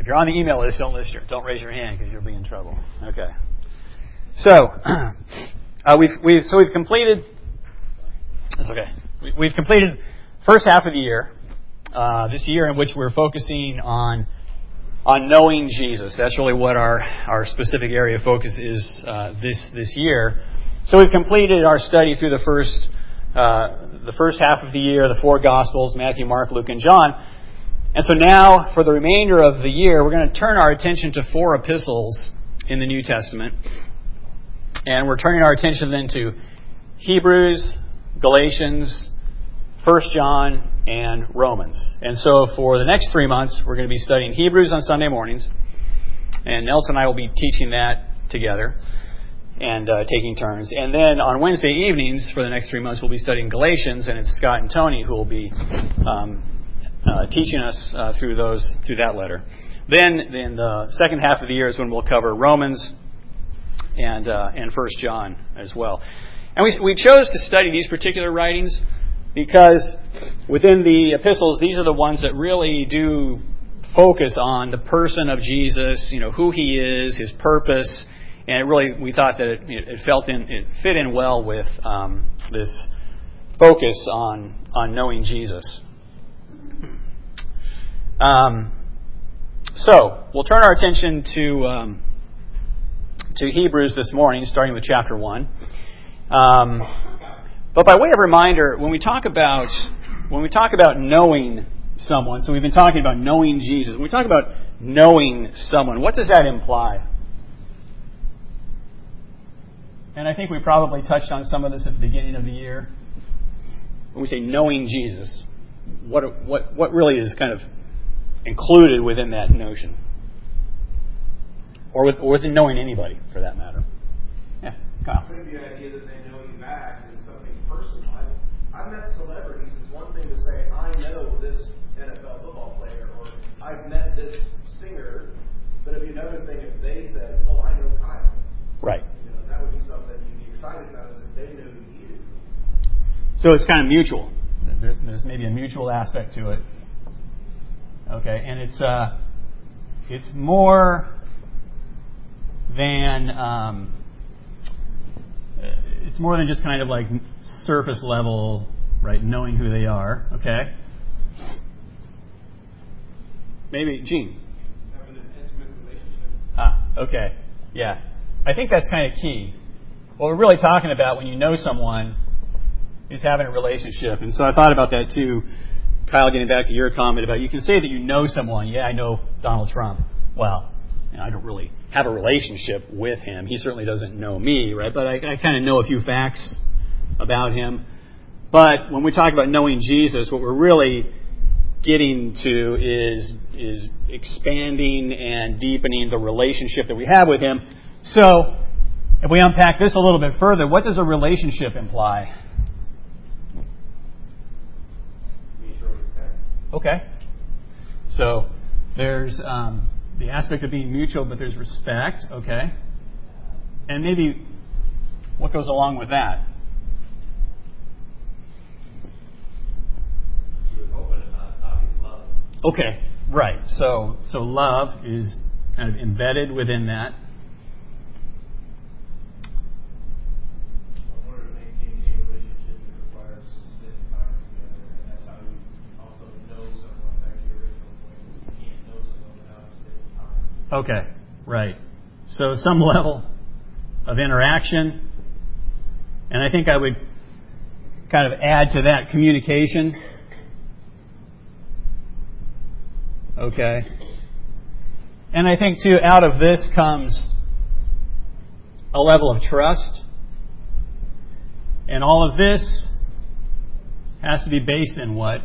If you're on the email list, don't raise your hand because you'll be in trouble. Okay. So we've completed. That's okay. We've completed first half of the year. This year in which we're focusing on knowing Jesus. That's really what our specific area of focus is this year. So we've completed our study through the first half of the year, the 4 Gospels, Matthew, Mark, Luke, and John. And so now, for the remainder of the year, we're going to turn our attention to 4 epistles in the New Testament. And we're turning our attention then to Hebrews, Galatians, 1 John, and Romans. And so for the next 3 months, we're going to be studying Hebrews on Sunday mornings. And Nelson and I will be teaching that together and taking turns. And then on Wednesday evenings, for the next 3 months, we'll be studying Galatians. And it's Scott and Tony who will be teaching us through that letter. Then in the second half of the year is when we'll cover Romans and 1 John as well. And we chose to study these particular writings because within the epistles, these are the ones that really do focus on the person of Jesus, who he is, his purpose, and we thought that it fit in well with this focus on knowing Jesus. So we'll turn our attention to Hebrews this morning, starting with chapter 1. But by way of reminder, when we talk about knowing someone, so we've been talking about knowing Jesus. When we talk about knowing someone, what does that imply? And I think we probably touched on some of this at the beginning of the year. When we say knowing Jesus, what really is kind of included within that notion? Or within knowing anybody, for that matter. Yeah, Kyle. Could be the idea that they know you back and something personal. I've met celebrities. It's one thing to say, I know this NFL football player, or I've met this singer, but it'd be another thing if they said, oh, I know Kyle. Right. That would be something you'd be excited about, is that they knew you. So it's kind of mutual. There's maybe a mutual aspect to it. Okay, and it's more than just kind of like surface level, right? Knowing who they are. Okay. Maybe Gene. Having an intimate relationship. Okay. Yeah. I think that's kind of key. What we're really talking about when you know someone is having a relationship. And so I thought about that too, Kyle, getting back to your comment about you can say that you know someone. Yeah, I know Donald Trump. Well, I don't really have a relationship with him. He certainly doesn't know me, right? But I kind of know a few facts about him. But when we talk about knowing Jesus, what we're really getting to is expanding and deepening the relationship that we have with him. So, if we unpack this a little bit further, what does a relationship imply? Mutual respect. Okay. So, there's the aspect of being mutual, but there's respect. Okay. And maybe what goes along with that? Obvious love. Okay. Right. So love is kind of embedded within that. Okay, right. So some level of interaction. And I think I would kind of add to that communication. Okay. And I think, too, out of this comes a level of trust. And all of this has to be based in what?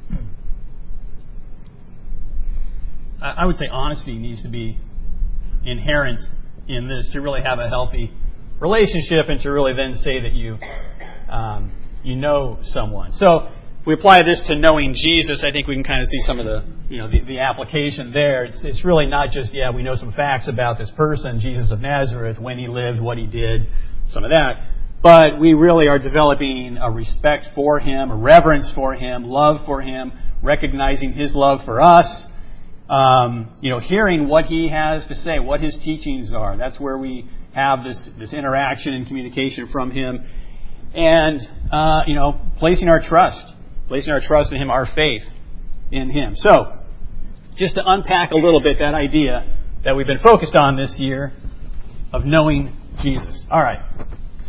I would say honesty needs to be inherent in this to really have a healthy relationship and to really then say that you know someone. So if we apply this to knowing Jesus, I think we can kind of see some of the application there. It's really not just, we know some facts about this person, Jesus of Nazareth, when he lived, what he did, some of that. But we really are developing a respect for him, a reverence for him, love for him, recognizing his love for us, hearing what he has to say, what his teachings are. That's where we have this interaction and communication from him. And, placing our trust in him, our faith in him. So, just to unpack a little bit that idea that we've been focused on this year of knowing Jesus. All right. So,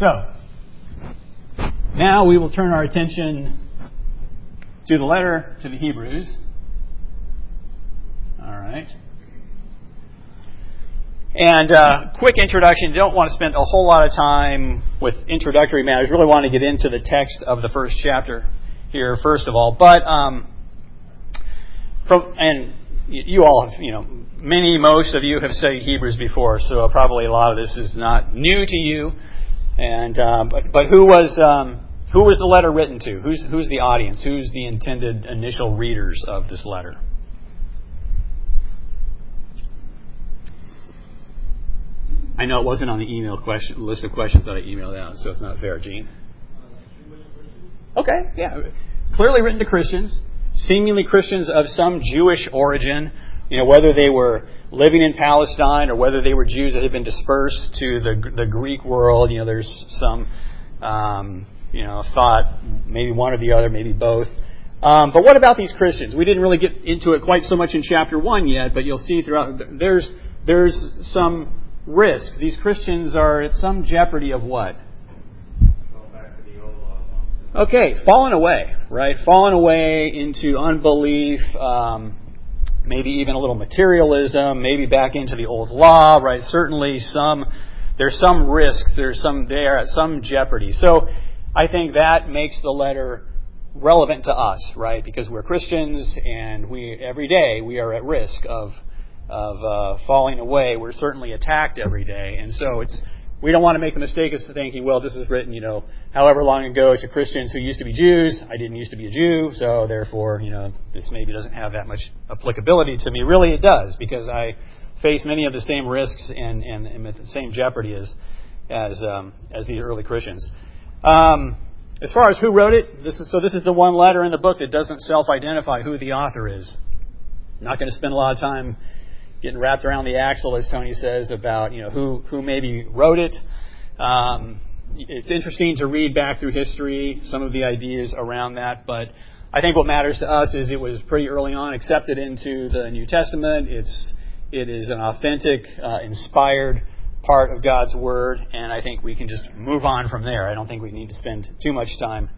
now we will turn our attention to the letter to the Hebrews. All right. And quick introduction. Don't want to spend a whole lot of time with introductory matters. Really want to get into the text of the first chapter here, first of all. But you all have, most of you have studied Hebrews before, so probably a lot of this is not new to you. And but who was the letter written to? Who's the audience? Who's the intended initial readers of this letter? I know it wasn't on the list of questions that I emailed out, so it's not fair, Gene. Okay, yeah. Clearly written to Christians, seemingly Christians of some Jewish origin, whether they were living in Palestine or whether they were Jews that had been dispersed to the Greek world. There's some, thought maybe one or the other, maybe both. But what about these Christians? We didn't really get into it quite so much in chapter 1 yet, but you'll see throughout, there's some risk. These Christians are at some jeopardy of what? Okay, fallen away, right? Fallen away into unbelief, maybe even a little materialism, maybe back into the old law, right? Certainly there's some risk, they are at some jeopardy. So I think that makes the letter relevant to us, right? Because we're Christians and every day we are at risk of falling away. We're certainly attacked every day. And so we don't want to make the mistake of thinking, well, this was written, however long ago to Christians who used to be Jews. I didn't used to be a Jew, so therefore, this maybe doesn't have that much applicability to me. Really, it does, because I face many of the same risks and the same jeopardy as the early Christians. As far as who wrote it, this is the one letter in the book that doesn't self-identify who the author is. I'm not going to spend a lot of time getting wrapped around the axle, as Tony says, about who maybe wrote it. It's interesting to read back through history, some of the ideas around that, but I think what matters to us is it was pretty early on accepted into the New Testament. It is an authentic, inspired part of God's Word, and I think we can just move on from there. I don't think we need to spend too much time,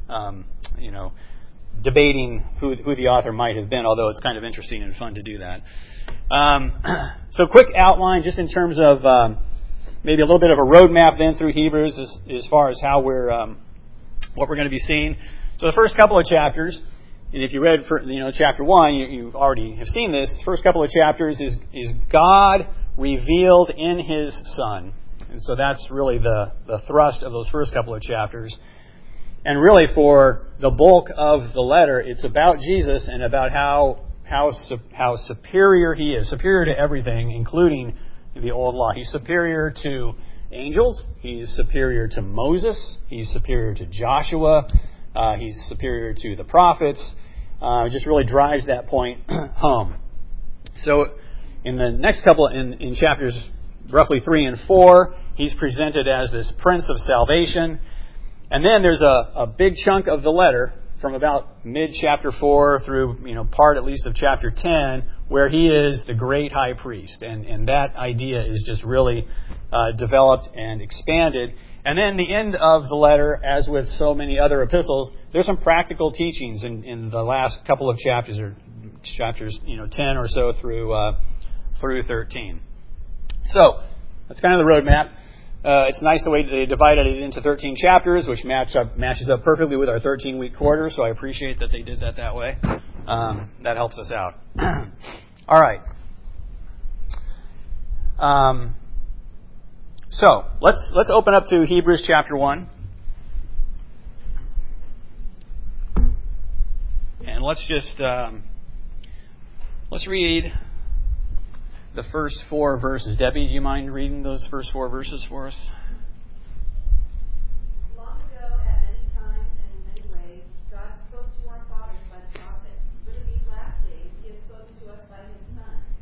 debating who the author might have been, although it's kind of interesting and fun to do that. So quick outline, just in terms of maybe a little bit of a roadmap then through Hebrews as far as how what we're going to be seeing. So the first couple of chapters, and if you read chapter 1, you already have seen this. The first couple of chapters is God revealed in His Son, and so that's really the thrust of those first couple of chapters. And really, for the bulk of the letter, it's about Jesus and about how superior He is, superior to everything, including the old law. He's superior to angels. He's superior to Moses. He's superior to Joshua. He's superior to the prophets. Just really drives that point home. So in the next couple, in chapters roughly 3 and 4, He's presented as this Prince of Salvation. And then there's a big chunk of the letter from about mid-chapter 4 through, part at least of chapter 10, where He is the great high priest. And that idea is just really developed and expanded. And then the end of the letter, as with so many other epistles, there's some practical teachings in the last couple of chapters, 10 or so through 13. So, that's kind of the roadmap. It's nice the way they divided it into 13 chapters, which matches up perfectly with our 13-week quarter, so I appreciate that they did that way. That helps us out. All right. So, let's open up to Hebrews chapter 1. And let's read the first 4 verses. Debbie, do you mind reading those first 4 verses for us? Long ago, at many times and in many ways, God spoke to our fathers by the prophets. But in these last days, He has spoken to us by His Son,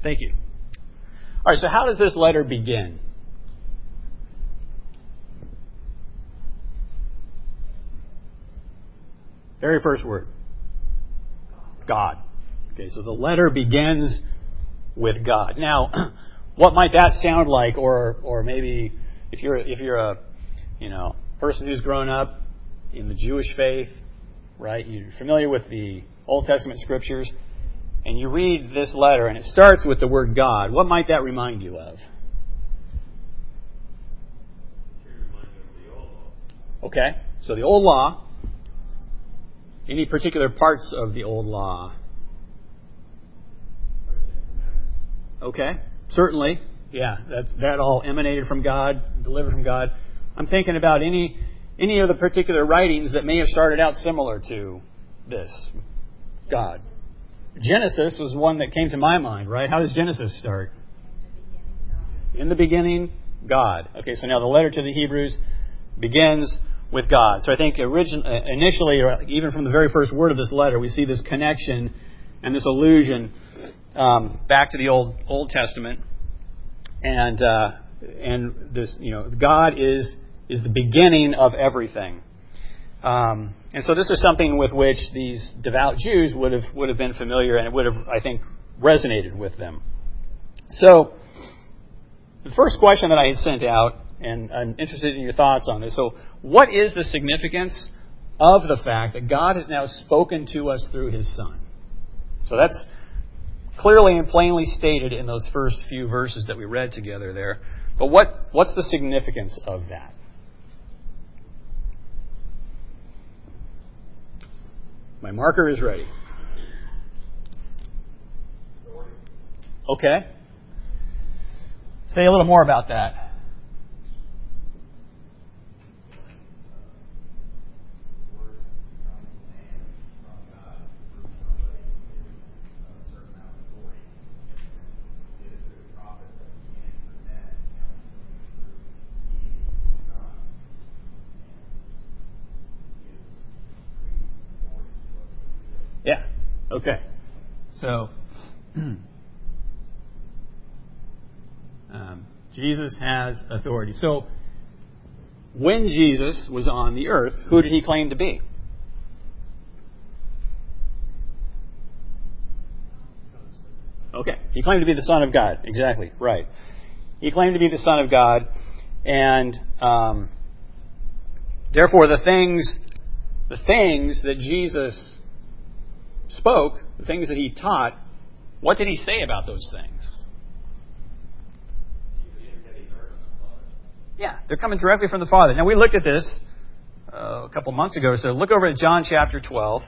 Thank you. All right, so how does this letter begin? Very first word. God. Okay, so the letter begins with God. Now, what might that sound like? Or maybe if you're a person who's grown up in the Jewish faith, right? You're familiar with the Old Testament scriptures, and you read this letter, and it starts with the word God. What might that remind you of? Okay, so the old law. Any particular parts of the old law? Okay, certainly. Yeah, that all emanated from God, delivered from God. I'm thinking about any of the particular writings that may have started out similar to this. God. Genesis was one that came to my mind, right? How does Genesis start? In the beginning, God. Okay, so now the letter to the Hebrews begins with God. So I think initially, or even from the very first word of this letter, we see this connection and this allusion back to the Old Testament, and this, God is the beginning of everything, and so this is something with which these devout Jews would have been familiar, and it would have, I think, resonated with them. So the first question that I had sent out, and I'm interested in your thoughts on this. So, what is the significance of the fact that God has now spoken to us through His Son? So that's clearly and plainly stated in those first few verses that we read together there. But what's the significance of that? My marker is ready. Okay. Say a little more about that. Yeah. Okay. So, Jesus has authority. So, when Jesus was on the earth, who did He claim to be? Okay. He claimed to be the Son of God. Exactly. Right. He claimed to be the Son of God. And therefore, the things that Jesus spoke, the things that He taught, what did He say about those things? Yeah, they're coming directly from the Father. Now, we looked at this a couple months ago, so look over at John chapter 12.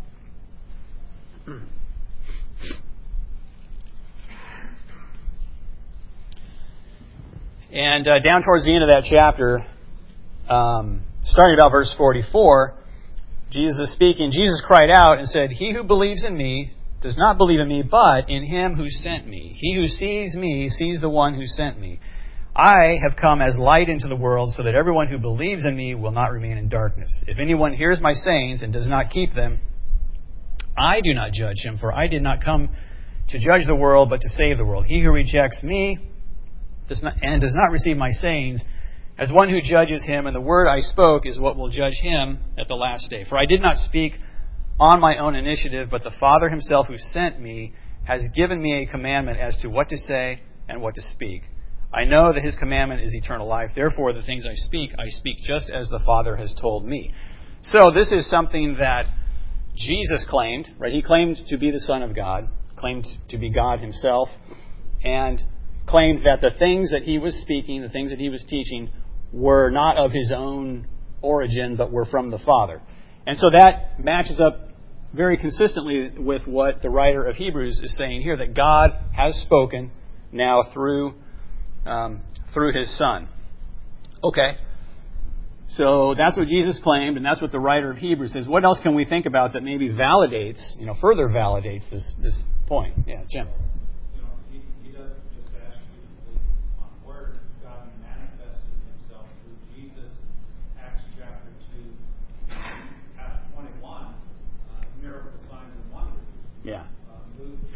And down towards the end of that chapter, starting about verse 44, Jesus is speaking. Jesus cried out and said, "He who believes in me does not believe in me, but in Him who sent me. He who sees me sees the one who sent me. I have come as light into the world so that everyone who believes in me will not remain in darkness. If anyone hears my sayings and does not keep them, I do not judge him, for I did not come to judge the world, but to save the world. He who rejects me does not receive my sayings as one who judges him, and the word I spoke is what will judge him at the last day. For I did not speak on my own initiative, but the Father Himself who sent me has given me a commandment as to what to say and what to speak. I know that His commandment is eternal life. Therefore, the things I speak just as the Father has told me." So this is something that Jesus claimed, right? He claimed to be the Son of God, claimed to be God Himself, and claimed that the things that He was speaking, the things that He was teaching, were not of His own origin, but were from the Father. And so that matches up very consistently with what the writer of Hebrews is saying here, that God has spoken now through His Son. Okay. So that's what Jesus claimed, and that's what the writer of Hebrews says. What else can we think about that maybe validates, further validates this point? Yeah, Jim. He doesn't just ask you to believe on word. God manifested Himself through Jesus. Acts chapter 2, 21, miracle signs and wonders. Yeah. Luke chapter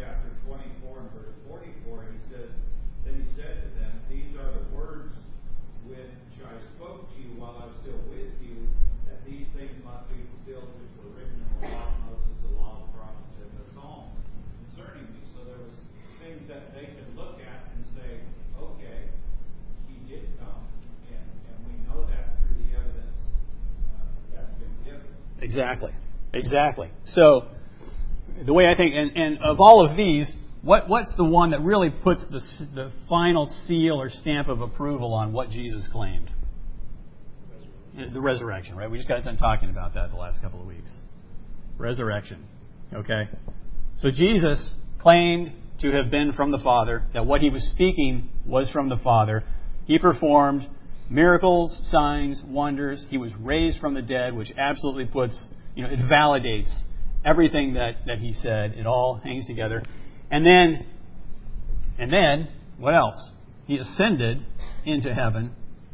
24 and verse 44, he says, "Then he said to them, These are the words which I spoke to you while I was still with you, that these things must be fulfilled which were written in the law of Moses, the law of the prophets, and the Psalms concerning me." So there was things that they could look at and say, okay, he did come, and we know that through the evidence that's been given. Exactly. So the way I think, and of all of these, what's the one that really puts the final seal or stamp of approval on what Jesus claimed? The resurrection, right? We just got done talking about that the last couple of weeks. Resurrection. Okay? So Jesus claimed to have been from the Father, that what he was speaking was from the Father. He performed miracles, signs, wonders. He was raised from the dead, which absolutely it validates everything that he said. It all hangs together. And then, what else? He ascended into heaven,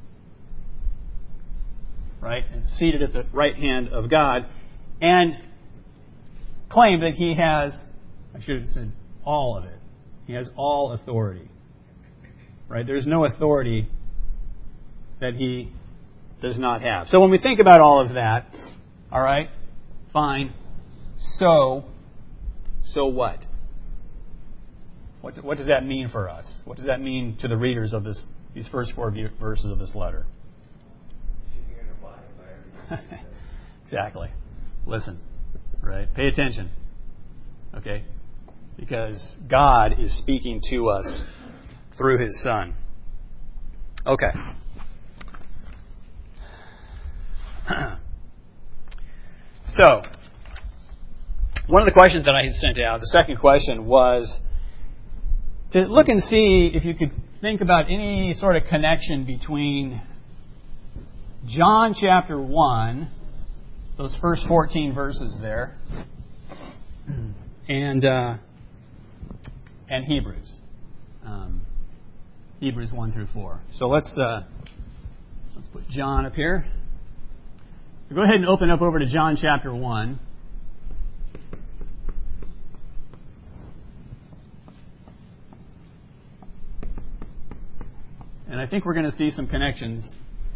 right, and seated at the right hand of God, and claimed that he has, I should have said all of it. He has all authority, right? There's no authority that he does not have. So when we think about all of that, all right, fine. So what? What does that mean for us? What does that mean to the readers of these first 4 verses of this letter? Exactly. Listen, right? Pay attention. Okay? Because God is speaking to us through His Son. Okay. So, one of the questions that I had sent out, the second question was to look and see if you could think about any sort of connection between John chapter 1, those first 14 verses there, and Hebrews. Hebrews 1 through 4. So let's put John up here. So go ahead and open up over to John chapter 1. And I think we're going to see some connections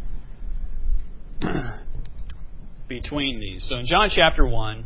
between these. So in John chapter 1,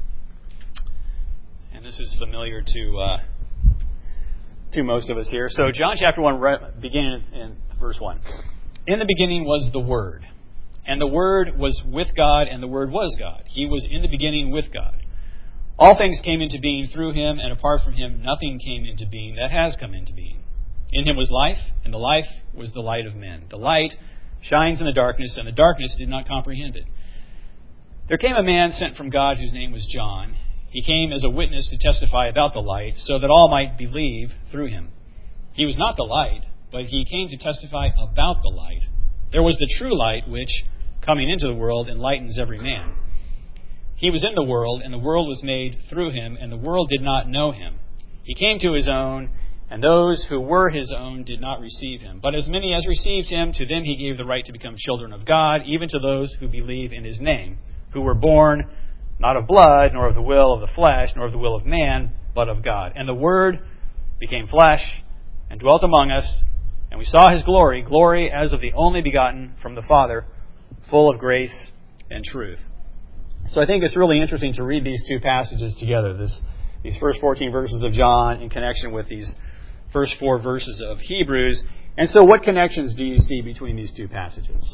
and this is familiar to most of us here. So John chapter 1, beginning in verse 1. In the beginning was the Word, and the Word was with God, and the Word was God. He was in the beginning with God. All things came into being through Him, and apart from Him nothing came into being that has come into being. In Him was life, and the life was the light of men. The light shines in the darkness, and the darkness did not comprehend it. There came a man sent from God whose name was John. He came as a witness to testify about the light, so that all might believe through him. He was not the light, but he came to testify about the light. There was the true light, which, coming into the world, enlightens every man. He was in the world, and the world was made through him, and the world did not know him. He came to his own, and those who were his own did not receive him. But as many as received him, to them he gave the right to become children of God, even to those who believe in his name, who were born not of blood, nor of the will of the flesh, nor of the will of man, but of God. And the Word became flesh and dwelt among us, and we saw his glory, glory as of the only begotten from the Father, full of grace and truth. So I think it's really interesting to read these two passages together, these first 14 verses of John in connection with these first 4 verses of Hebrews. And so what connections do you see between these two passages?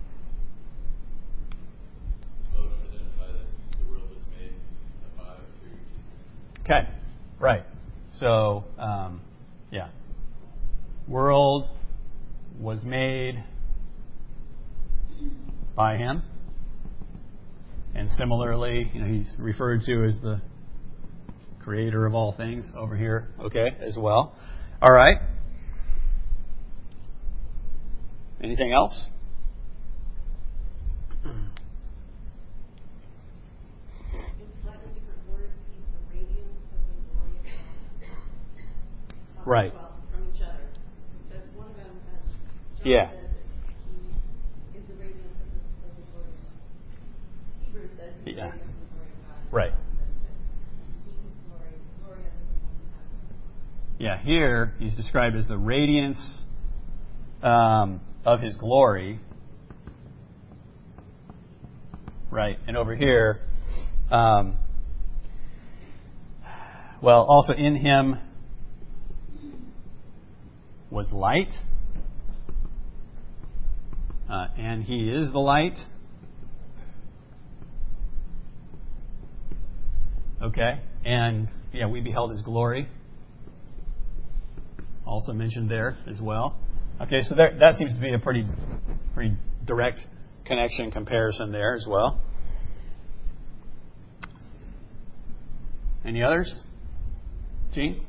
Both identify that the world was made by or through Jesus. Okay, right. So, world was made by him. And similarly, he's referred to as the creator of all things over here, okay, as well. All right. Anything else? In slightly different words, he's the radiance of the glory of God. Right. Well, from each other. Because one of them, John Yeah. says that he is the radiance of the glory of God. Hebrews says he's the radiance of the glory of God. And Right. John says that he's seen his glory. Glory has been one time. here he's described as the radiance of his glory. Right, and over here, also in him was light, and he is the light. Okay, and we beheld his glory. Also mentioned there as well. Okay, so that seems to be a pretty direct connection comparison there as well. Any others? Gene?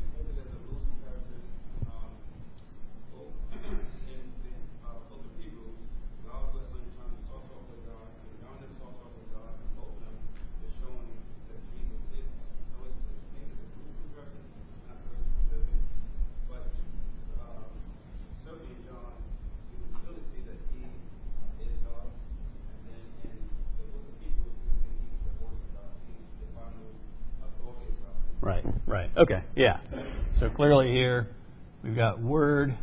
Right. Okay. Yeah. So clearly here we've got Word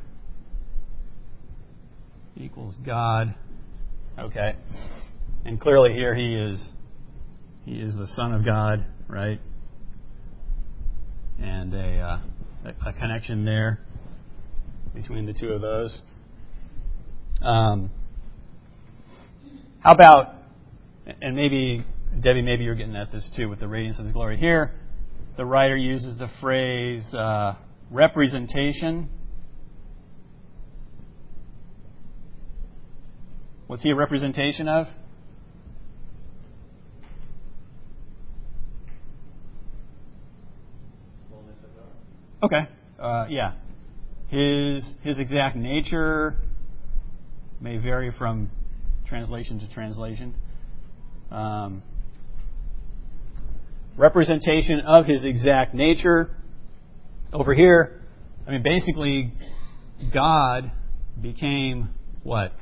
equals God. Okay. And clearly here he is the Son of God, right? And a connection there between the two of those. How about, and maybe Debbie, maybe you're getting at this too with the radiance of his glory here. The writer uses the phrase representation. What's he a representation of? Okay. His exact nature may vary from translation to translation. Representation of his exact nature. Over here, basically, God became what?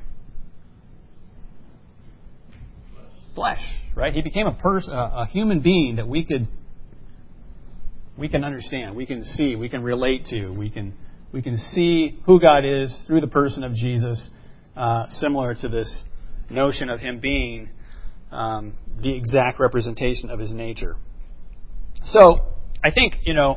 Flesh, right? He became a human being that we can understand, we can see, we can relate to, we can see who God is through the person of Jesus, similar to this notion of him being the exact representation of his nature. So, I think,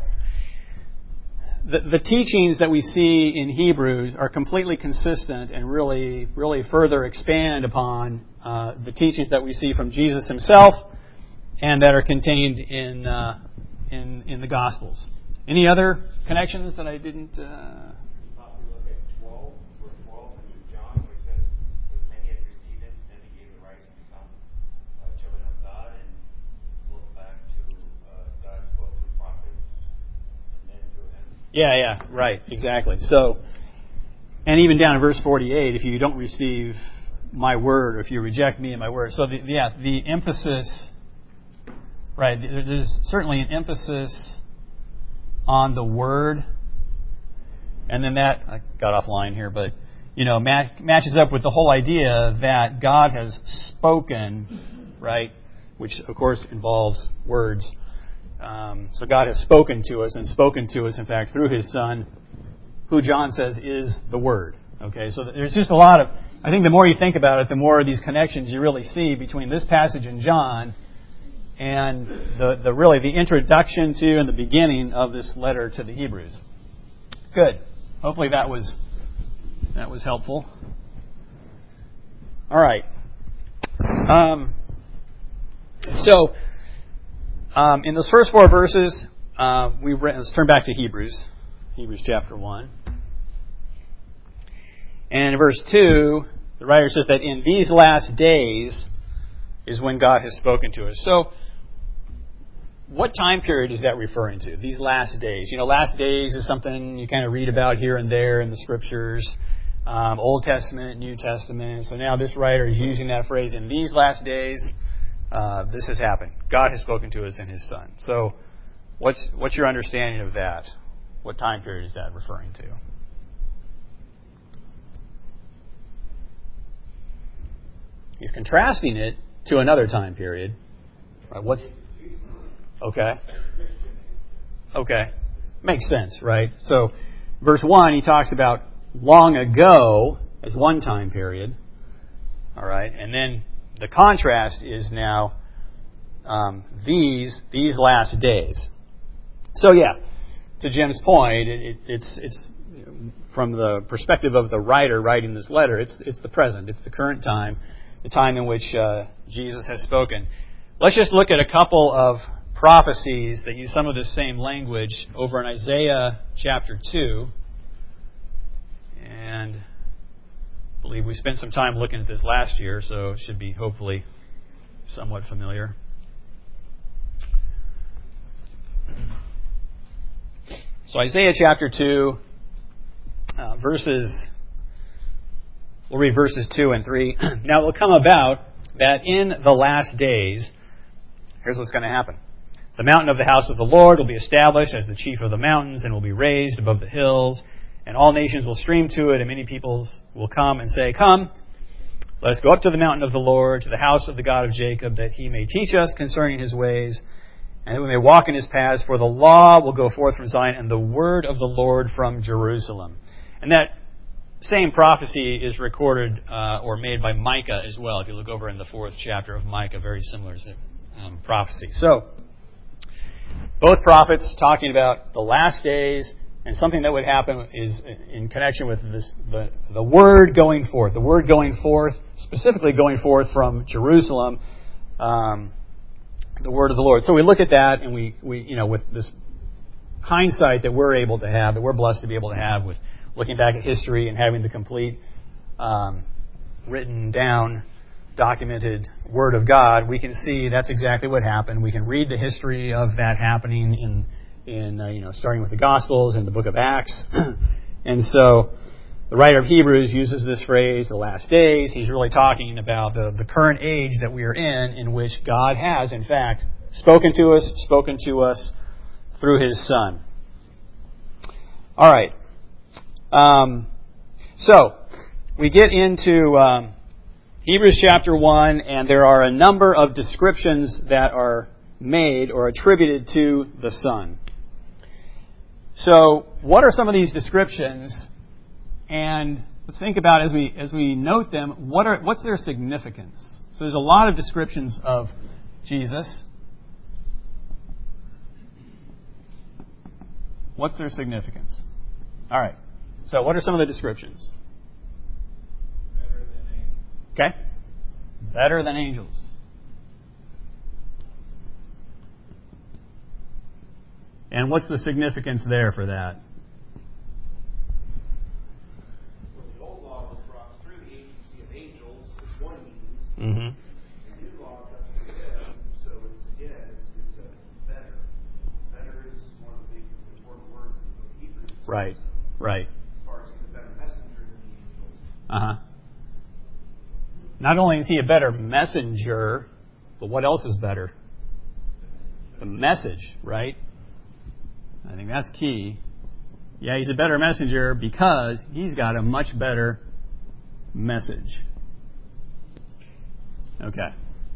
the teachings that we see in Hebrews are completely consistent and really further expand upon the teachings that we see from Jesus himself and that are contained in the Gospels. Any other connections that I didn't... We look at 12, verse 12 in John, where it says, "As many as received him, then he gave the right to become children of God," and look back to God spoke to prophets and then through him. Yeah, right, exactly. So, and even down in verse 48, if you don't receive my word, or if you reject me and my word. So, the emphasis, right, there's certainly an emphasis on the word. And then that, I got offline here, but, matches up with the whole idea that God has spoken, right, which, of course, involves words. So God has spoken to us, and spoken to us, in fact, through his Son, who John says is the Word. Okay, so there's just a lot of, I think the more you think about it, the more of these connections you really see between this passage in John and the introduction to and the beginning of this letter to the Hebrews. Good. Hopefully that was helpful. All right. In those first 4 verses, let's turn back to Hebrews chapter 1. And in verse 2, the writer says that in these last days is when God has spoken to us. So, what time period is that referring to? These last days. Last days is something you kind of read about here and there in the Scriptures. Old Testament, New Testament. So now this writer is using that phrase, in these last days. This has happened. God has spoken to us in his Son. So, what's your understanding of that? What time period is that referring to? He's contrasting it to another time period. Right, okay. Makes sense, right? So, verse 1, he talks about long ago as one time period. All right, and then the contrast is now these last days. So, yeah, to Jim's point, it's from the perspective of the writer writing this letter, it's the present, it's the current time, the time in which Jesus has spoken. Let's just look at a couple of prophecies that use some of the same language over in Isaiah chapter 2. And I believe we spent some time looking at this last year, so it should be hopefully somewhat familiar. So Isaiah chapter 2, we'll read verses 2 and 3. Now it will come about that in the last days, here's what's going to happen. The mountain of the house of the Lord will be established as the chief of the mountains and will be raised above the hills, and all nations will stream to it, and many peoples will come and say, Come, let us go up to the mountain of the Lord, to the house of the God of Jacob, that he may teach us concerning his ways, and that we may walk in his paths, for the law will go forth from Zion, and the word of the Lord from Jerusalem. And that same prophecy is recorded or made by Micah as well. If you look over in the 4th chapter of Micah, very similar prophecy. So, both prophets talking about the last days, and something that would happen is in connection with this, the word going forth. The word going forth, specifically going forth from Jerusalem, the word of the Lord. So we look at that, and we with this hindsight that we're able to have, that we're blessed to be able to have, with looking back at history and having the complete written down, documented Word of God, we can see that's exactly what happened. We can read the history of that happening in starting with the Gospels and the book of Acts. And so the writer of Hebrews uses this phrase, the last days. He's really talking about the current age that we are in which God has, in fact, spoken to us through His Son. All right. So we get into Hebrews chapter 1, and there are a number of descriptions that are made or attributed to the Son. So what are some of these descriptions? And let's think about as we note them, what's their significance? So there's a lot of descriptions of Jesus. What's their significance? All right. So what are some of the descriptions? Better than angels. Okay. Better than angels. And what's the significance there for that? Well, the old law was brought through the agency of angels, is one means. Mm-hmm. The new law comes through them, so it's a better. Better is one of the big important words in the book of Hebrews. Right. Right. As far as he's a better messenger than the angels. Uh-huh. Not only is he a better messenger, but what else is better? The message, right? I think that's key. Yeah, he's a better messenger because he's got a much better message. Okay.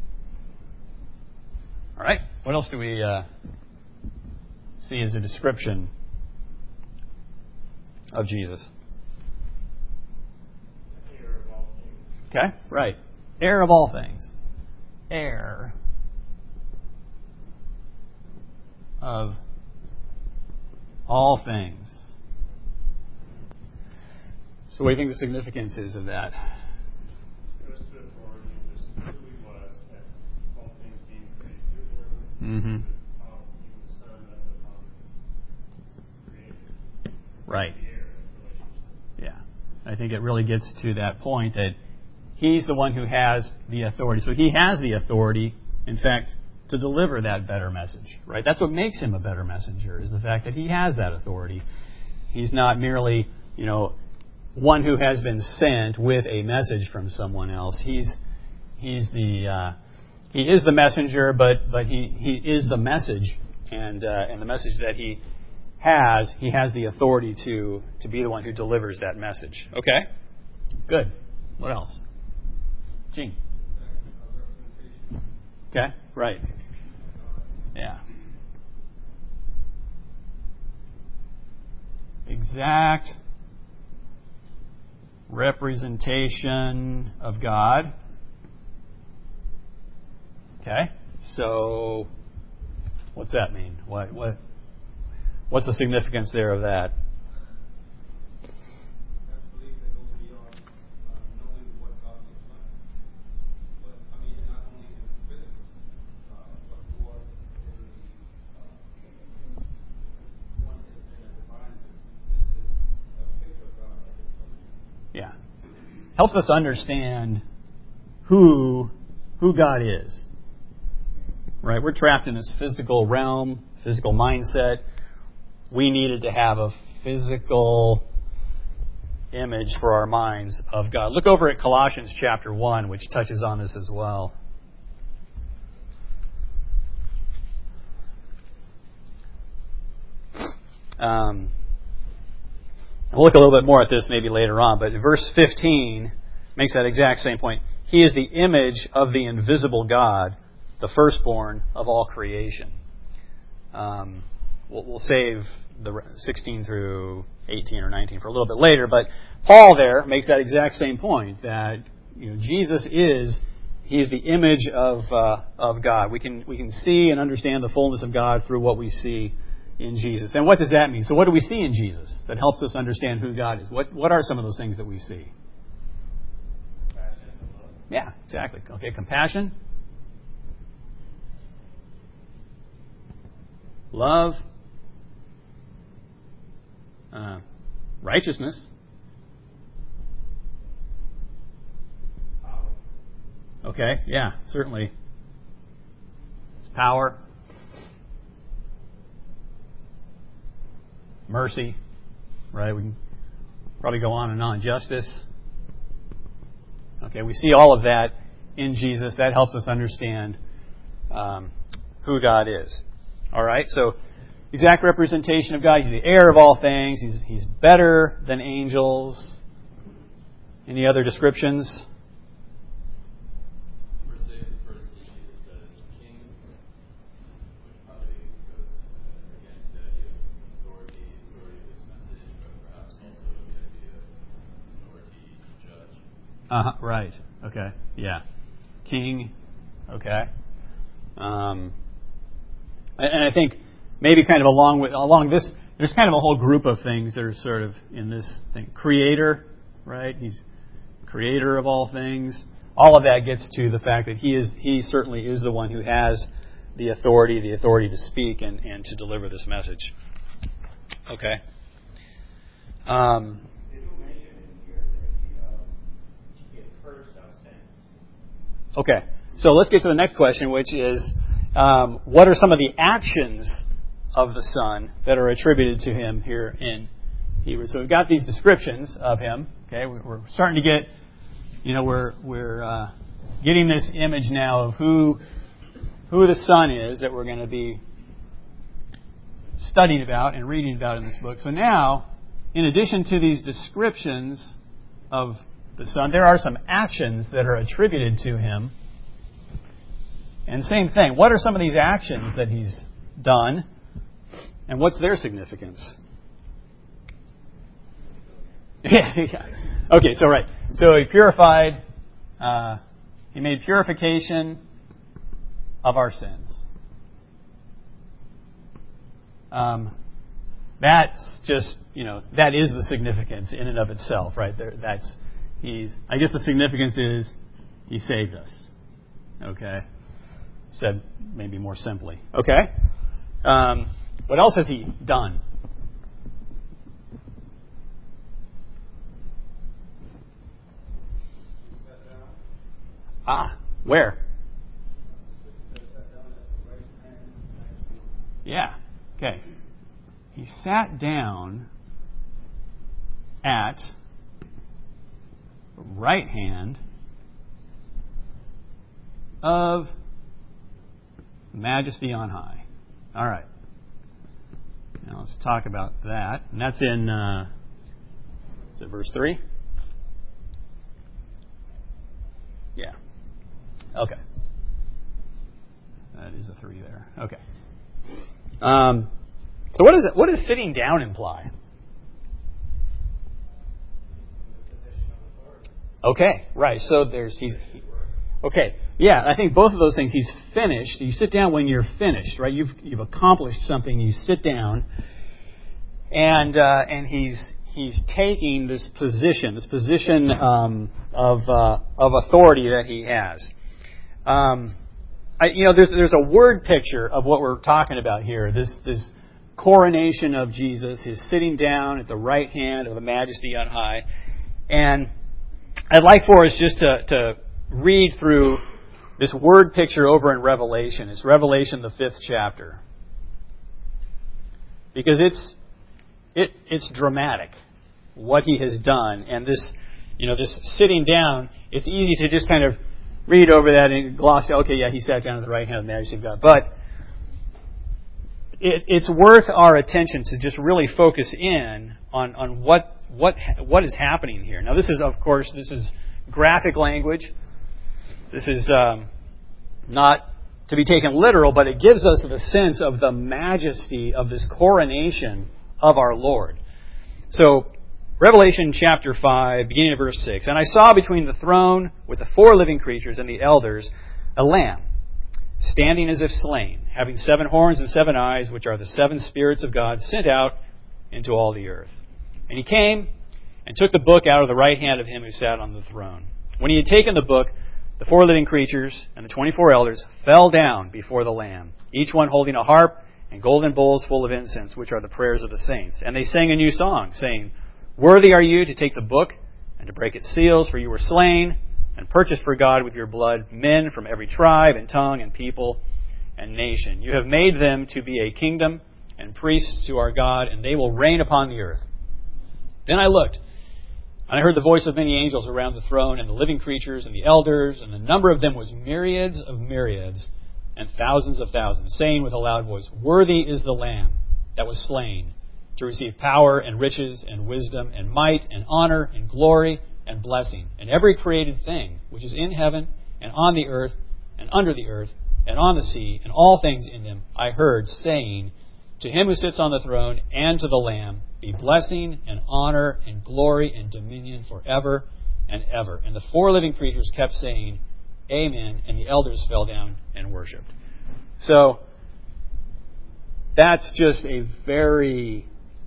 All right. What else do we see as a description of Jesus? Heir of all things. Okay, right. Heir of all things. Heir of all things. So what do you think the significance is of that? Goes to authority and just who he was, that all things being created through him. Mm-hmm. How he's the son of the Father created. Right. The heir of the relationship. Yeah. I think it really gets to that point that he's the one who has the authority. So he has the authority, in fact, to deliver that better message, right? That's what makes him a better messenger, is the fact that he has that authority. He's not merely, one who has been sent with a message from someone else. He is the messenger, but he is the message, and the message that he has the authority to be the one who delivers that message. Okay, good. What else? Gene. Okay, right. Yeah. exact representation of God. Okay, so what's that mean? What's the significance there of that? That's belief that goes beyond knowing what God looks like. But I mean, not only in the physical sense, but more in the one in a divine sense. This is a picture of God. Yeah, helps us understand who God is. Right, we're trapped in this physical realm, physical mindset. We needed to have a physical image for our minds of God. Look over at Colossians chapter 1, which touches on this as well. We'll look a little bit more at this maybe later on, but verse 15 makes that exact same point. He is the image of the invisible God, the firstborn of all creation. We'll save the 16 through 18 or 19 for a little bit later, but Paul there makes that exact same point, that Jesus he's the image of God. We can see and understand the fullness of God through what we see in Jesus. And what does that mean? So what do we see in Jesus that helps us understand who God is? What are some of those things that we see? Compassion and love. Yeah, exactly. Okay, compassion. Love. Righteousness. Power. Okay, yeah, certainly. It's power. Mercy. Right, we can probably go on and on. Justice. Okay, we see all of that in Jesus. That helps us understand who God is. All right, so exact representation of God. He's the heir of all things. He's better than angels. Any other descriptions? First, Jesus says king, which probably goes against the idea of authority of this message, but perhaps also the idea of authority to judge. Right. Okay. Yeah. King. Okay. And I think maybe kind of along this, there's kind of a whole group of things that are sort of in this thing. Creator, right? He's creator of all things. All of that gets to the fact that he certainly is the one who has the authority to speak and to deliver this message. Okay. They do mention in here that he purged our sins. Okay. So let's get to the next question, which is, what are some of the actions of the Son that are attributed to him here in Hebrews? So we've got these descriptions of him. Okay, we're starting to get, we're getting this image now of who the Son is that we're going to be studying about and reading about in this book. So now, in addition to these descriptions of the Son, there are some actions that are attributed to him. And same thing, what are some of these actions that he's done, and what's their significance? Yeah. Okay, so right. So he purified, he made purification of our sins. That's just, that is the significance in and of itself, right? I guess the significance is he saved us. Okay? Said maybe more simply. Okay? What else has he done? Where? Yeah. Okay. He sat down at the right hand of Majesty on high. All right. Now let's talk about that. And that's in, is it verse 3? Yeah. Okay. That is a 3 there. Okay. So what does sitting down imply? Okay, right. So okay. Yeah, I think both of those things. He's finished. You sit down when you're finished, right? You've accomplished something. You sit down, and he's taking this position of authority that he has. There's a word picture of what we're talking about here. This coronation of Jesus, his sitting down at the right hand of the Majesty on high, and I'd like for us just to read through this word picture over in Revelation. It's Revelation, the 5th chapter. Because it's dramatic, what he has done. And this sitting down, it's easy to just kind of read over that and gloss, okay, yeah, he sat down at the right hand of the Majesty of God. But it's worth our attention to just really focus in on what is happening here. Now, this is graphic language. This is not to be taken literal, but it gives us the sense of the majesty of this coronation of our Lord. So, Revelation chapter 5, beginning of verse 6. And I saw between the throne with the 4 living creatures and the elders a lamb, standing as if slain, having 7 horns and 7 eyes, which are the 7 spirits of God sent out into all the earth. And he came and took the book out of the right hand of him who sat on the throne. When he had taken the book, the 4 living creatures and the 24 elders fell down before the Lamb, each one holding a harp and golden bowls full of incense, which are the prayers of the saints. And they sang a new song, saying, Worthy are you to take the book and to break its seals, for you were slain and purchased for God with your blood men from every tribe and tongue and people and nation. You have made them to be a kingdom and priests to our God, and they will reign upon the earth. Then I looked, and I heard the voice of many angels around the throne, and the living creatures, and the elders, and the number of them was myriads of myriads, and thousands of thousands, saying with a loud voice, Worthy is the Lamb that was slain, to receive power and riches and wisdom and might and honor and glory and blessing. And every created thing which is in heaven and on the earth and under the earth and on the sea and all things in them, I heard saying, To him who sits on the throne and to the Lamb be blessing and honor and glory and dominion forever and ever. And the 4 living creatures kept saying, Amen, and the elders fell down and worshipped. So, that's just a very...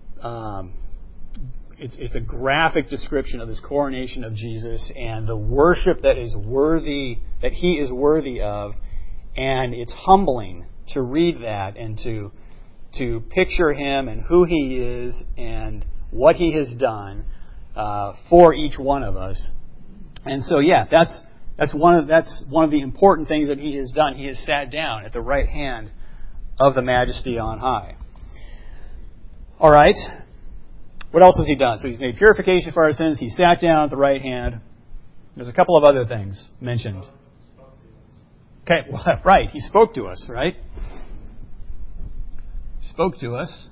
It's a graphic description of this coronation of Jesus and the worship that he is worthy of, and it's humbling to read that and to picture him and who he is and what he has done for each one of us. And so, yeah, that's one of the important things that he has done. He has sat down at the right hand of the Majesty on high. All right. What else has he done? So he's made purification for our sins. He sat down at the right hand. There's a couple of other things mentioned. Okay, well, right. He spoke to us, right? Spoke to us.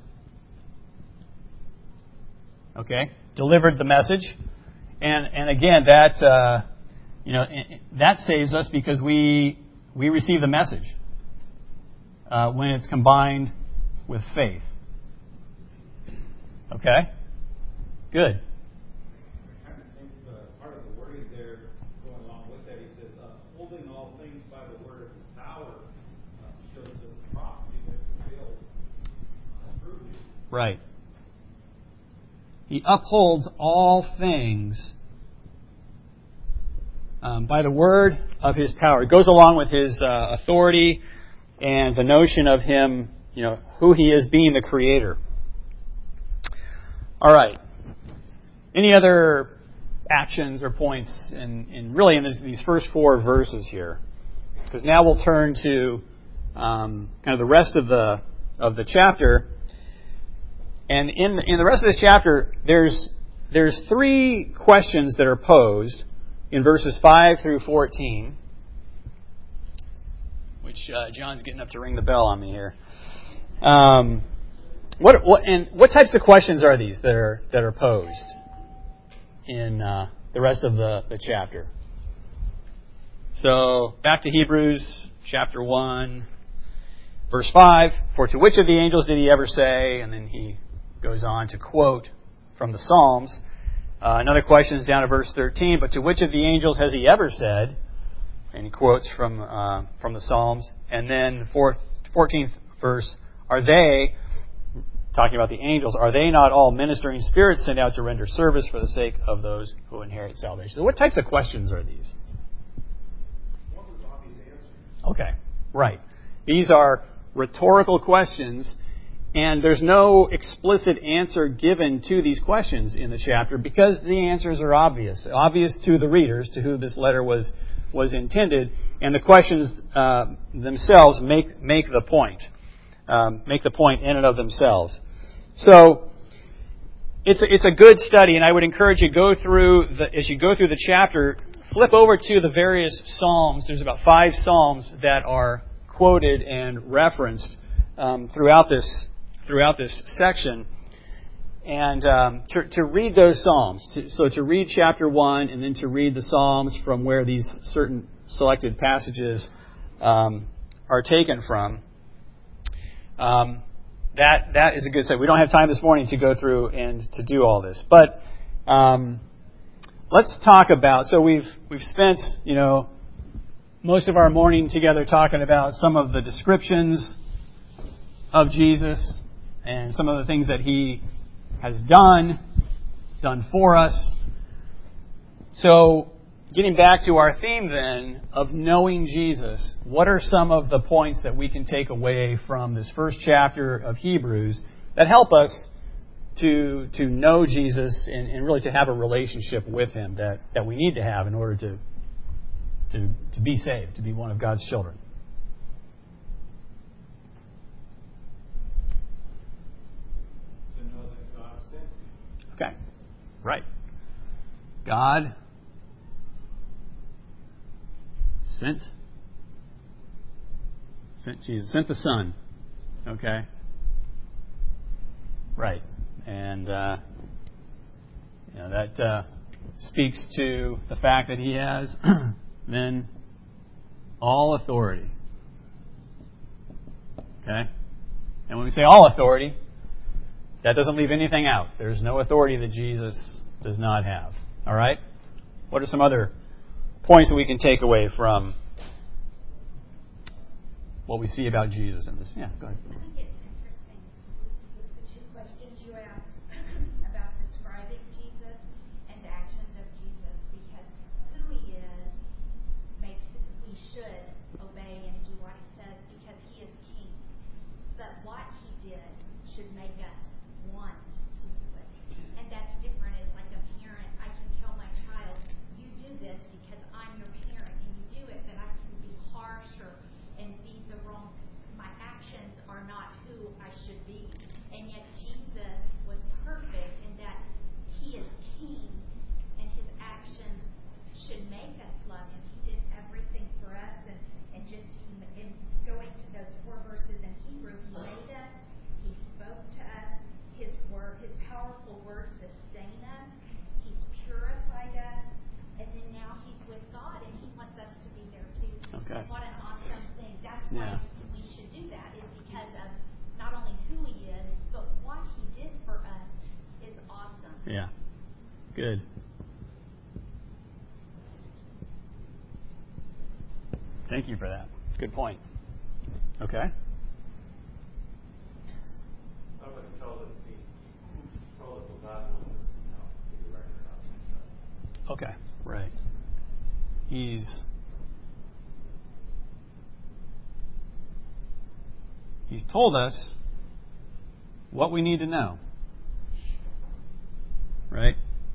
Okay. Delivered the message. And again, that that saves us because we receive the message when it's combined with faith. Okay? Good. I kind of think part of the wording there, going along with that, he says, holding all things by the word of his power, shows the prophecy that fulfilled through him. Right. He upholds all things by the word of his power. It goes along with his authority and the notion of him, who he is being the creator. All right. Any other actions or points in these first 4 verses here? Because now we'll turn to kind of the rest of the chapter. And in the rest of this chapter, there's 3 questions that are posed in verses 5 through 14. Which John's getting up to ring the bell on me here. What types of questions are these that are posed in the rest of the chapter? So back to Hebrews chapter 1, verse 5. For to which of the angels did he ever say? And then he goes on to quote from the Psalms. Another question is down to verse 13. But to which of the angels has he ever said? And he quotes from the Psalms. And then 14th verse, are they, talking about the angels, are they not all ministering spirits sent out to render service for the sake of those who inherit salvation? So what types of questions are these? What was obvious answers? Okay, right. These are rhetorical questions, and there's no explicit answer given to these questions in the chapter because the answers are obvious to the readers to who this letter was intended, and the questions themselves make the point in and of themselves. So it's a good study, and I would encourage you as you go through the chapter, flip over to the various psalms. There's about 5 psalms that are quoted and referenced throughout this section, and to read those psalms. To read chapter 1 and then to read the psalms from where these certain selected passages are taken from. That is a good study. We don't have time this morning to go through and to do all this, but let's talk about. So we've spent most of our morning together talking about some of the descriptions of Jesus and some of the things that He has done for us. So getting back to our theme then of knowing Jesus, what are some of the points that we can take away from this first chapter of Hebrews that help us to know Jesus and really to have a relationship with Him that we need to have in order to be saved, to be one of God's children? To know that God sent you. Okay, right. God sent Jesus, sent the Son. Okay, right, and that speaks to the fact that He has then all authority. Okay, and when we say all authority, that doesn't leave anything out. There's no authority that Jesus does not have. All right? What are some other points that we can take away from what we see about Jesus in this? Yeah, go ahead. I think it's interesting with the 2 questions you asked about describing Jesus and the actions of Jesus, because who He is makes we should obey and do what He says because He is King. But what He did should make us want to do it. And that's different. It's like a parent. I can tell my child, you do this because I'm your parent and you do it, but I can be harsher and be the wrong. My actions are not who I should be. And yet Jesus was perfect in that He is King and His actions should make us love Him. He did everything for us, and just in going to those 4 verses in Hebrew, He made us, He spoke to us, His word, His powerful words sustain us, He's purified us, and then now He's with God and He wants us to be there too. Okay. What an awesome thing. That's why we should do that, is because of not only who He is, but what He did for us is awesome. Yeah. Good. Thank you for that. Good point. Okay. He told us what God wants us to know, to be reconciled to Himself. Okay. Right. He's told us what we need to know. Right?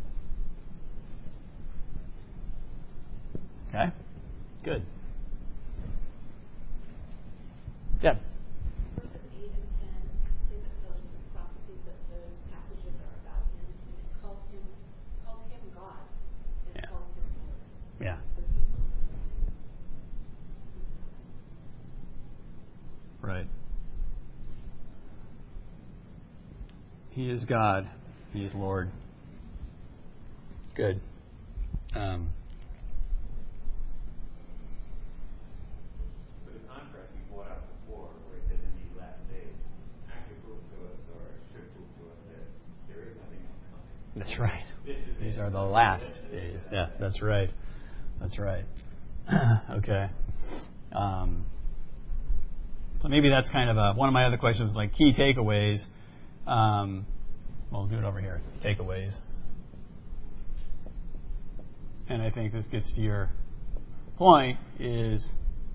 Okay. Good. Deb. Verses 8 and 10 say that those prophecies, that those passages are about Him, and it calls Him God. It Yeah. calls Him Lord. Yeah. So He's Right. He is God. He is Lord. Good. But the contrast we brought out before, where He says in these last days, actually proves to us, or should prove to us, that there is nothing else coming. That's right. These are the last days. Yeah, that's right. That's right. Okay. So maybe that's kind of one of my other questions, like key takeaways. We'll do it over here. Takeaways. And I think this gets to your point is,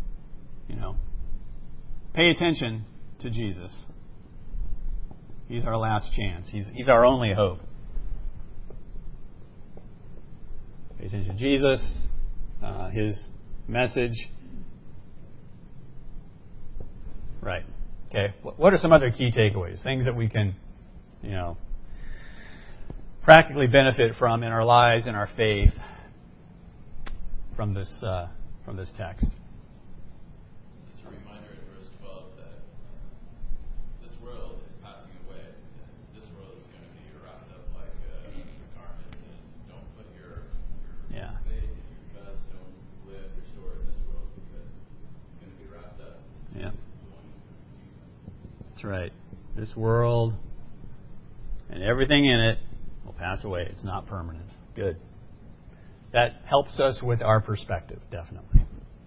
pay attention to Jesus. He's our last chance. He's our only hope. Pay attention to Jesus, His message. Right. Okay. What are some other key takeaways? Things that we can, practically benefit from in our lives and our faith from this text. It's a reminder in verse 12 that this world is passing away. This world is going to be wrapped up like a garment, and don't put your faith and your trust, don't live your story in this world because it's going to be wrapped up. Yeah. That's right. This world and everything in it will pass away. It's not permanent. Good. That helps us with our perspective, definitely.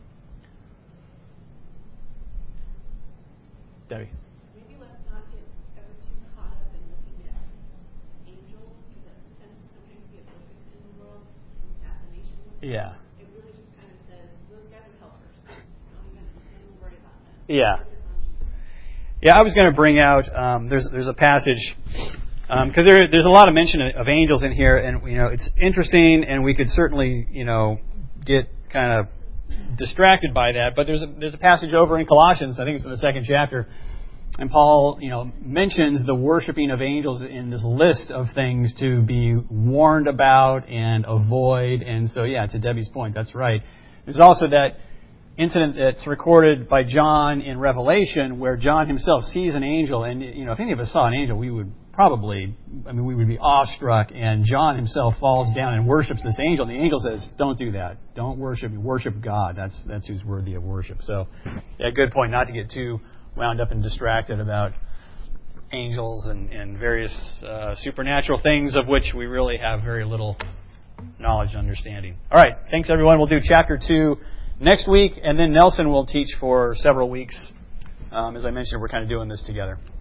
Debbie? Maybe let's not get ever too caught up in looking at angels, because that tends to sometimes be a focus in the world, fascination with them. Yeah. It really just kind of says, those guys are helpers. Don't even worry about them. Yeah. Focus on Jesus. Yeah, I was going to bring out, there's a passage, because there's a lot of mention of angels in here, and it's interesting, and we could certainly get kind of distracted by that. But there's a passage over in Colossians, I think it's in the 2nd chapter, and Paul mentions the worshiping of angels in this list of things to be warned about and avoid. And so, yeah, to Debbie's point, that's right. There's also that incident that's recorded by John in Revelation, where John himself sees an angel, and if any of us saw an angel, we would be awestruck, and John himself falls down and worships this angel, and the angel says, don't do that. Don't worship God. That's who's worthy of worship. So, yeah, good point, not to get too wound up and distracted about angels and various supernatural things of which we really have very little knowledge and understanding. All right, thanks everyone. We'll do chapter 2 next week, and then Nelson will teach for several weeks. As I mentioned, we're kind of doing this together.